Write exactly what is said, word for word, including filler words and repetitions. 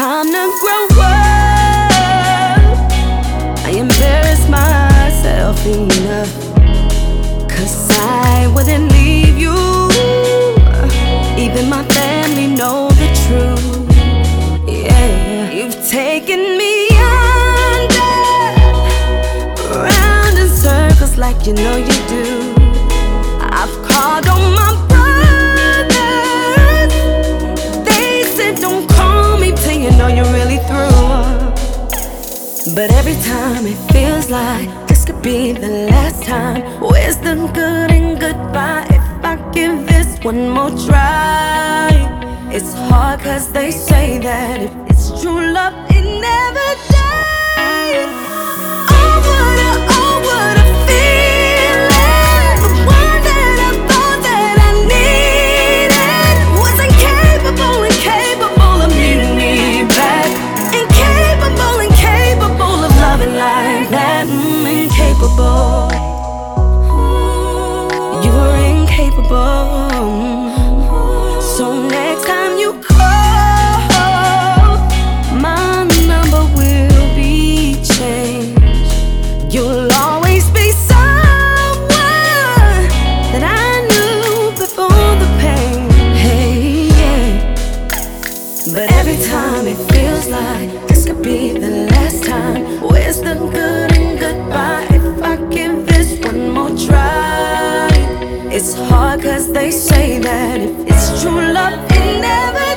time to grow up. I embarrass myself enough, 'cause I wouldn't leave you. Even my family know the truth. Yeah, you've taken me under, round in circles like you know you do. I've called on my brothers. They said don't call me till you know you're really through. But every time it feels like this could be the last time. Where's the good and goodbye if I give this one more try? It's hard 'cause they say that if it's true love, it never dies. Oh, what a, oh, what a feeling. The one that I thought that I needed was incapable, incapable of meeting me back. Incapable, incapable of loving like that. Mm, incapable. You were incapable. So next time you call, my number will be changed. You'll always be someone that I knew before the pain. Hey, yeah. But every time it feels like this could be the last time. Where's the good and goodbye if I give this one more try? It's hard 'cause they say that if it's true love, it never